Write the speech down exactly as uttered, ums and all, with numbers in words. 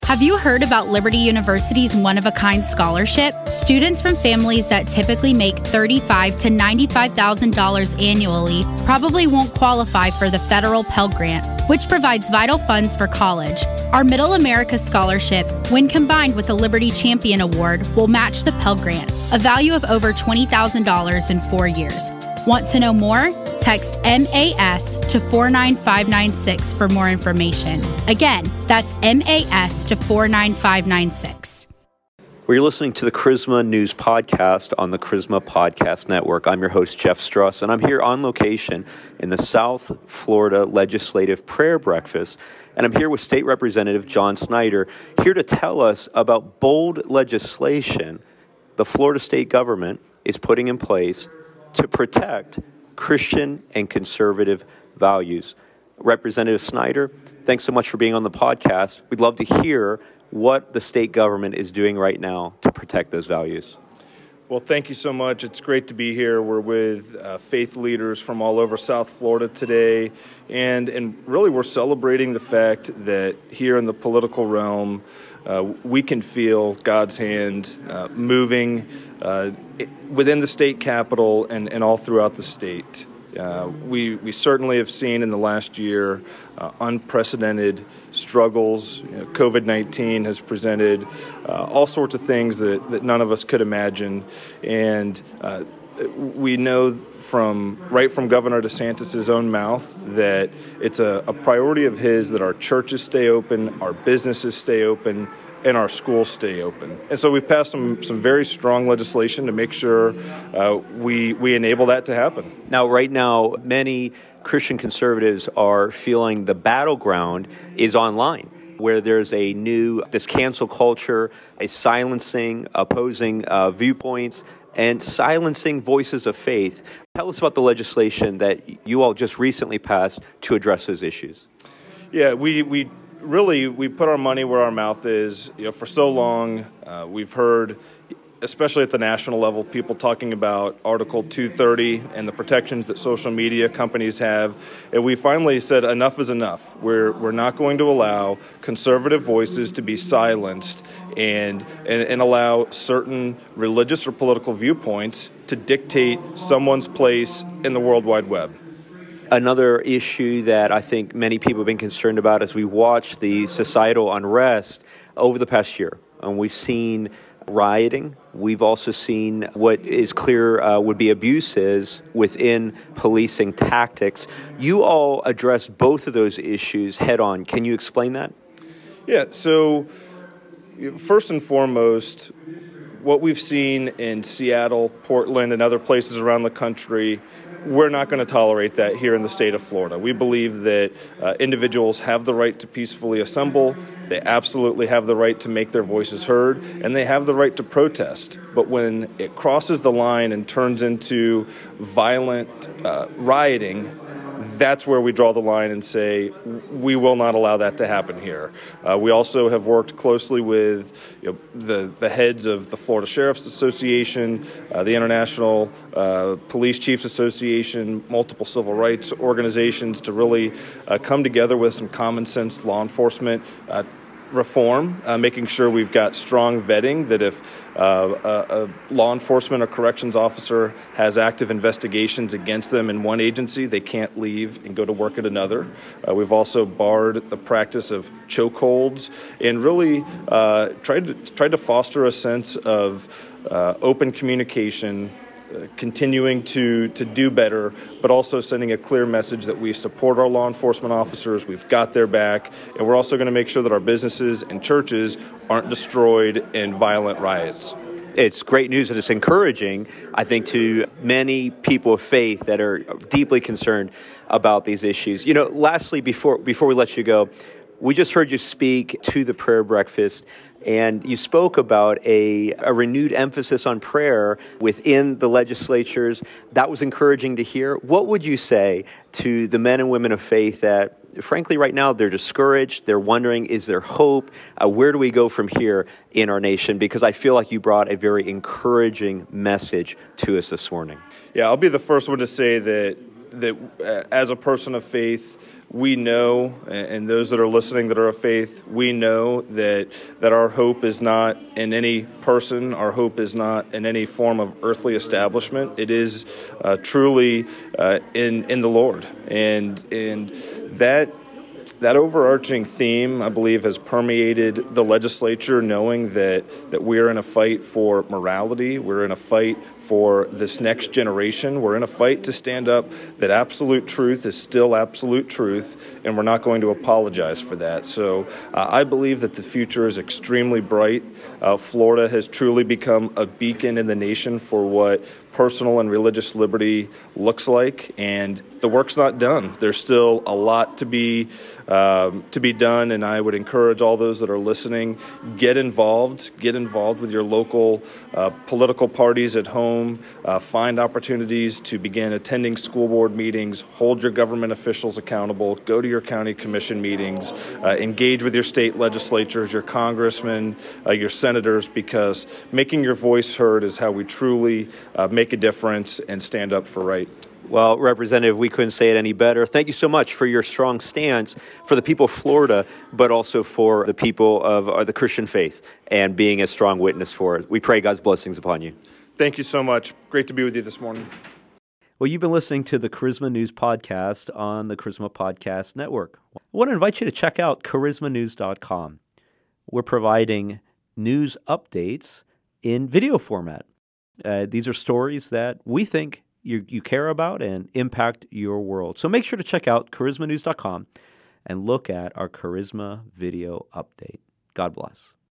Have you heard about Liberty University's one-of-a-kind scholarship? Students from families that typically make thirty-five thousand to ninety-five thousand dollars annually probably won't qualify for the federal Pell Grant, which provides vital funds for college. Our Middle America Scholarship, when combined with the Liberty Champion Award, will match the Pell Grant, a value of over twenty thousand dollars in four years. Want to know more? Text M A S to four nine five nine six for more information. Again, that's M A S to four nine five nine six. Well, you're listening to the Charisma News Podcast on the Charisma Podcast Network. I'm your host, Jeff Struss, and I'm here on location in the South Florida Legislative Prayer Breakfast. And I'm here with State Representative John Snyder, here to tell us about bold legislation the Florida state government is putting in place to protect Christian and conservative values. Representative Snyder, thanks so much for being on the podcast. We'd love to hear what the state government is doing right now to protect those values. Well, thank you so much. It's great to be here. We're with uh, faith leaders from all over South Florida today, and and really we're celebrating the fact that here in the political realm, uh, we can feel God's hand uh, moving uh, within the state capitol and, and all throughout the state. Uh, we we certainly have seen in the last year uh, unprecedented struggles. You know, COVID nineteen has presented uh, all sorts of things that, that none of us could imagine. And uh, we know from right from Governor DeSantis' own mouth that it's a, a priority of his that our churches stay open, our businesses stay open, and our schools stay open. And so we've passed some some very strong legislation to make sure uh, we we enable that to happen. Now, right now, many Christian conservatives are feeling the battleground is online, where there's a new, this cancel culture, a silencing, opposing uh, viewpoints, and silencing voices of faith. Tell us about the legislation that you all just recently passed to address those issues. Yeah, we we. Really, we put our money where our mouth is. You know, for so long, uh, we've heard, especially at the national level, people talking about Article two thirty and the protections that social media companies have. And we finally said enough is enough. We're we're not going to allow conservative voices to be silenced and, and, and allow certain religious or political viewpoints to dictate someone's place in the World Wide Web. Another issue that I think many people have been concerned about as we watch the societal unrest over the past year. And we've seen rioting. We've also seen what is clear uh, would be abuses within policing tactics. You all address both of those issues head on. Can you explain that? Yeah, so first and foremost, what we've seen in Seattle, Portland, and other places around the country, we're not going to tolerate that here in the state of Florida. We believe that uh, individuals have the right to peacefully assemble. They absolutely have the right to make their voices heard, and they have the right to protest. But when it crosses the line and turns into violent uh, rioting, that's where we draw the line and say we will not allow that to happen here. Uh, we also have worked closely with you know, the the heads of the Florida Sheriff's Association, uh, the International uh, Police Chiefs Association, multiple civil rights organizations to really uh, come together with some common sense law enforcement uh, reform, uh, making sure we've got strong vetting that if uh, a, a law enforcement or corrections officer has active investigations against them in one agency, they can't leave and go to work at another. Uh, we've also barred the practice of chokeholds and really uh, tried to, tried to foster a sense of uh, open communication, Uh, continuing to, to do better, but also sending a clear message that we support our law enforcement officers, we've got their back, and we're also going to make sure that our businesses and churches aren't destroyed in violent riots. It's great news and it's encouraging, I think, to many people of faith that are deeply concerned about these issues. You know, lastly, before before we let you go, we just heard you speak to the prayer breakfast, and you spoke about a, a renewed emphasis on prayer within the legislatures. That was encouraging to hear. What would you say to the men and women of faith that, frankly, right now they're discouraged, they're wondering, is there hope? Uh, where do we go from here in our nation? Because I feel like you brought a very encouraging message to us this morning. Yeah, I'll be the first one to say that that uh, as a person of faith, we know, and those that are listening that are of faith, we know that that our hope is not in any person. Our hope is not in any form of earthly establishment. It is uh, truly uh, in in the Lord, and and that. That overarching theme, I believe, has permeated the legislature, knowing that, that we're in a fight for morality, we're in a fight for this next generation, we're in a fight to stand up that absolute truth is still absolute truth, and we're not going to apologize for that. So uh, I believe that the future is extremely bright. Uh, Florida has truly become a beacon in the nation for what personal and religious liberty looks like, and the work's not done. There's still a lot to be um, to be done, and I would encourage all those that are listening, get involved, get involved with your local uh, political parties at home, uh, find opportunities to begin attending school board meetings, hold your government officials accountable, go to your county commission meetings, uh, engage with your state legislatures, your congressmen, uh, your senators, because making your voice heard is how we truly uh, make a difference and stand up for right. Well, Representative, we couldn't say it any better. Thank you so much for your strong stance for the people of Florida, but also for the people of uh, the Christian faith and being a strong witness for it. We pray God's blessings upon you. Thank you so much. Great to be with you this morning. Well, you've been listening to the Charisma News Podcast on the Charisma Podcast Network. I want to invite you to check out charisma news dot com. We're providing news updates in video format. Uh, these are stories that we think you, you care about and impact your world. So make sure to check out charisma news dot com and look at our Charisma video update. God bless.